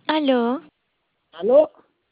Aló, ¿Aló?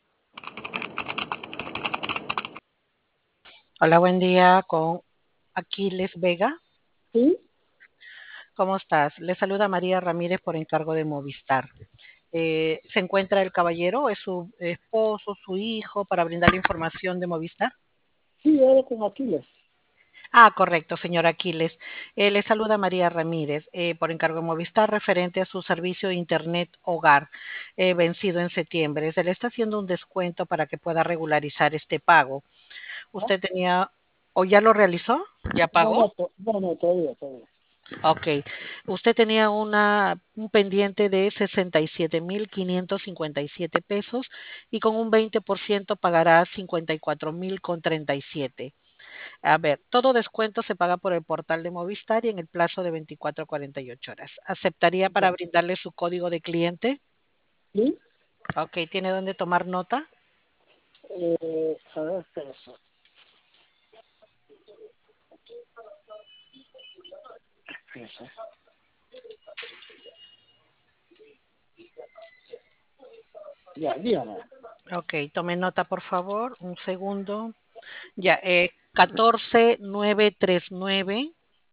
Hola, buen día con Aquiles Vega. ¿Sí? ¿Cómo estás? Le saluda María Ramírez por encargo de Movistar. ¿Se encuentra el caballero? ¿Es su esposo, su hijo, para brindarle información de Movistar? Sí, era con Aquiles. Ah, correcto, señor Aquiles. Le saluda María Ramírez por encargo de Movistar referente a su servicio de Internet Hogar vencido en septiembre. Se le está haciendo un descuento para que pueda regularizar este pago. ¿Ah? ¿Usted tenía o ya lo realizó? ¿Ya No, pagó? no, todavía. Ok. Usted tenía un pendiente de 67.557 pesos y con un 20% pagará 54.000 con 37. A ver, todo descuento se paga por el portal de Movistar y en el plazo de 24 a 48 horas. ¿Aceptaría para Ya. brindarle su código de cliente? ¿Sí? Ok, ¿tiene dónde tomar nota? A ver, espérese. Espérese. Ya, dígame. Ok, tome nota por favor, un segundo. Ya, 14939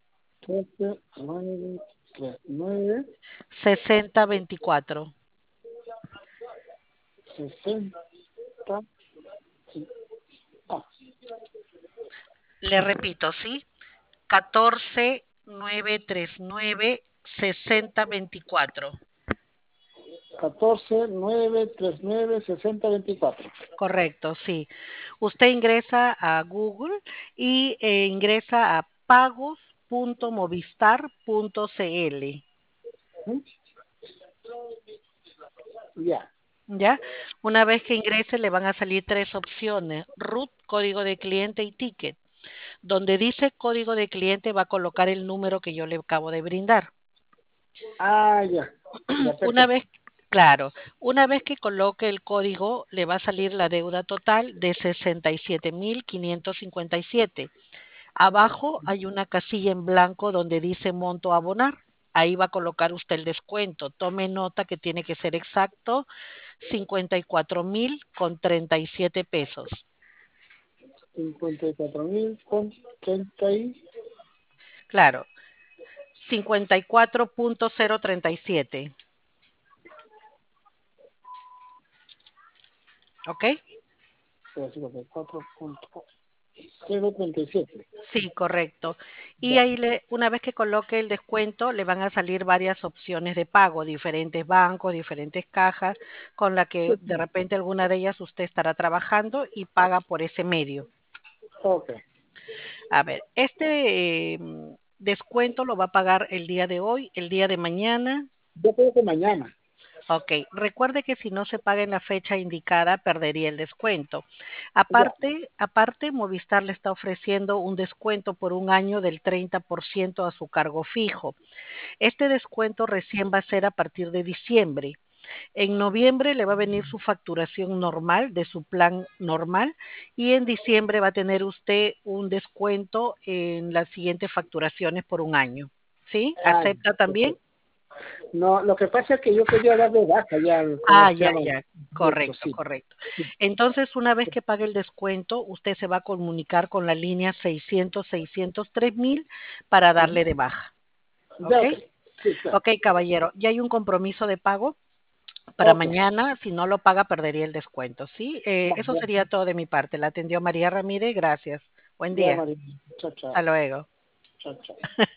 7, 9, 3, 9, 6024. 60. Sí. Ah, Le repito, ¿sí? 14939 6024. 14, 9, 3, 9, 60, 24. Correcto, sí. Usted ingresa a Google y ingresa a pagos.movistar.cl. ¿Sí? Ya. ¿Ya? Una vez que ingrese le van a salir tres opciones, root, código de cliente y ticket. Donde dice código de cliente va a colocar el número que yo le acabo de brindar. Ah, ya. Ya, Una perfecto. vez, claro, una vez que coloque el código, le va a salir la deuda total de 67.557. Abajo hay una casilla en blanco donde dice monto a abonar. Ahí va a colocar usted el descuento. Tome nota que tiene que ser exacto, 54.000 con 37 pesos. 54.000 con 30 y... Claro, 54.037. ¿Ok? 54.037. Sí, correcto. Y Ya. ahí una vez que coloque el descuento, le van a salir varias opciones de pago, diferentes bancos, diferentes cajas, con la que Sí, de sí. repente alguna de ellas usted estará trabajando y paga por ese medio. Ok. A ver, este descuento lo va a pagar el día de hoy, el día de mañana. Yo creo que mañana. Ok, recuerde que si no se paga en la fecha indicada, perdería el descuento. Ya. Aparte, Movistar le está ofreciendo un descuento por un año del 30% a su cargo fijo. Este descuento recién va a ser a partir de diciembre. En noviembre le va a venir su facturación normal de su plan normal y en diciembre va a tener usted un descuento en las siguientes facturaciones por un año. ¿Sí? Ah, ¿Acepta también? perfecto. No, lo que pasa es que yo quería dar de baja ya como Ah, se ya, llama ya. directo, Correcto, sí. correcto. Entonces, una vez que pague el descuento, usted se va a comunicar con la línea 600-603.000 para Ujú. darle de baja. Ya, ¿Ok? ok. Sí, claro. Ok, caballero. Ya hay un compromiso de pago para Ok. mañana. Si no lo paga, perdería el descuento. ¿Sí? Va, Eso ya, sería todo de mi parte. La atendió María Ramírez. Gracias. Buen ya, día. María. Chao, Hasta chao. luego. Chao, chao.